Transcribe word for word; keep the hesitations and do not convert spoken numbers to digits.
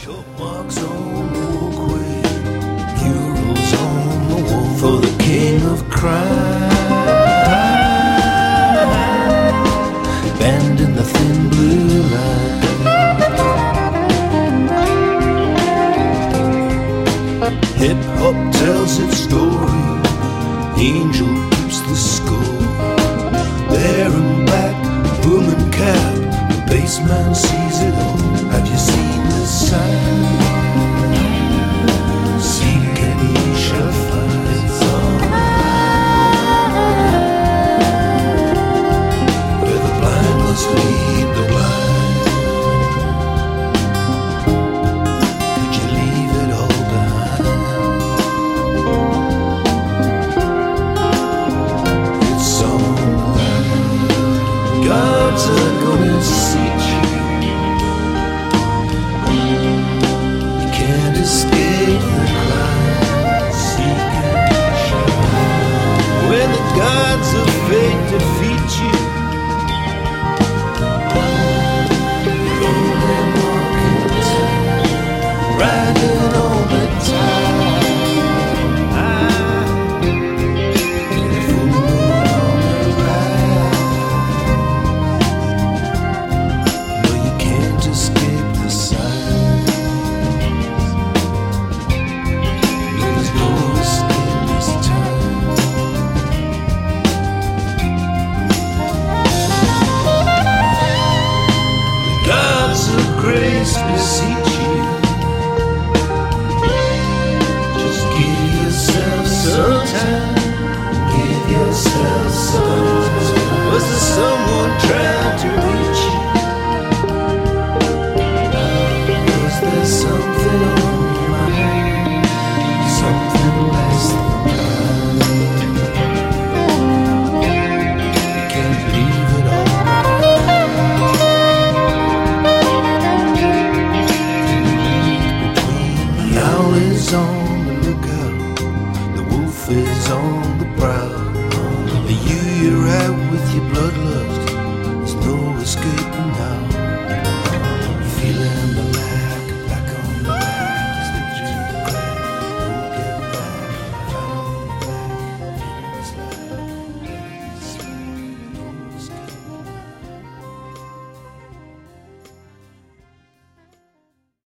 Chalk marks on the walkway, murals on the wall for the king of crime. Band in the thin blue line. Hip hop tells its story. Angel keeps the score. There and back, boom and cap. The bassman sees it all.